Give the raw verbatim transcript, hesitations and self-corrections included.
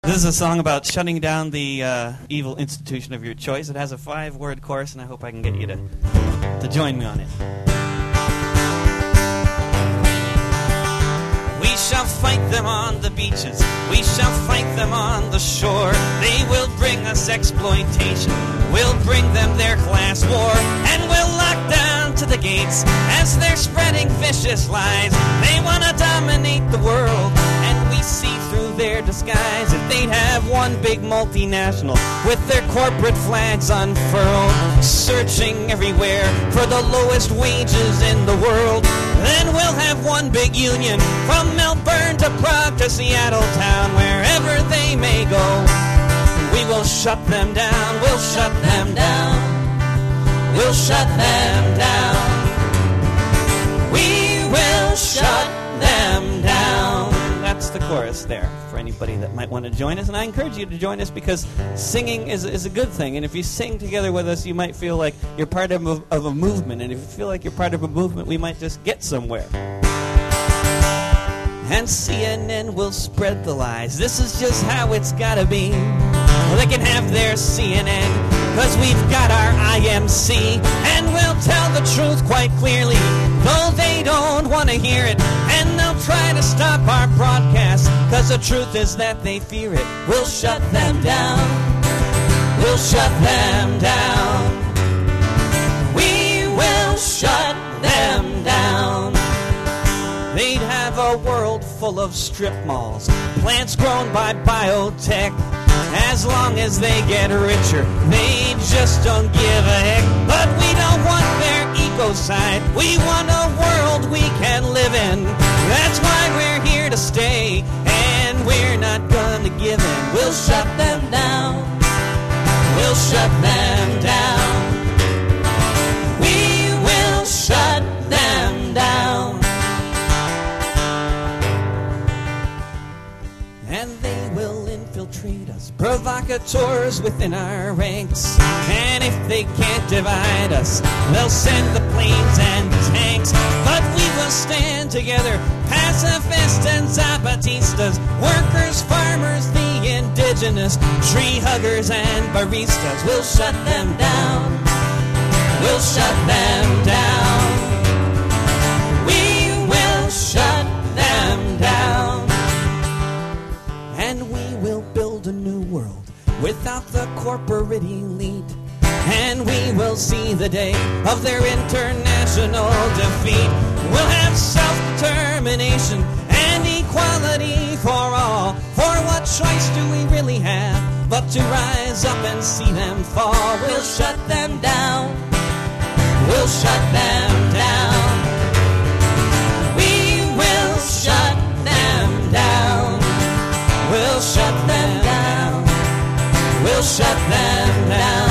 This is a song about shutting down the uh, evil institution of your choice. It has a five-word chorus, and I hope I can get you to, to join me on it. We shall fight them on the beaches. We shall fight them on the shore. They will bring us exploitation. We'll bring them their class war. And we'll lock down to the gates as they're spreading vicious lies. They want to dominate the world, and we see through their disguise. If they'd have one big multinational with their corporate flags unfurled, searching everywhere for the lowest wages in the world, then we'll have one big union from Melbourne to Prague to Seattle town. Wherever they may go, we will shut them down. We'll shut them down. We'll shut them down. We will shut them down. That's the chorus there for anybody that might want to join us. And I encourage you to join us because singing is, is a good thing. And if you sing together with us, you might feel like you're part of a, of a movement. And if you feel like you're part of a movement, we might just get somewhere. And C N N will spread the lies. This is just how it's gotta be. Well, they can have their C N N, cause we've got our I M C. And we'll tell the truth quite clearly, though they don't want to hear it. And they'll try to stop our broadcast, cause the truth is that they fear it. We'll shut them down. We'll shut them down. We will shut them down. They'd have a world full of strip malls, plants grown by biotech. As long as they get richer, they just don't give a heck. But we don't want their ecocide. We want a world we can live in. That's why we're here to stay, and we're not gonna give in. We'll shut them down. We'll shut them down. We will shut them down. And they will infiltrate us, provocateurs within our ranks. And if they can't divide us, they'll send the planes and tanks. But we will stand together, pacifists and zapatistas, workers, farmers, the indigenous, tree huggers and baristas. We'll shut them down. We'll shut them down. We will shut them down. And we will build a new world without the corporate elite. And we will see the day of their international defeat. We'll have self-determination and equality for all. For what choice do we really have but to rise up and see them fall? We'll shut them down. We'll shut them down. We will shut them down. We'll shut them down. We'll shut them down.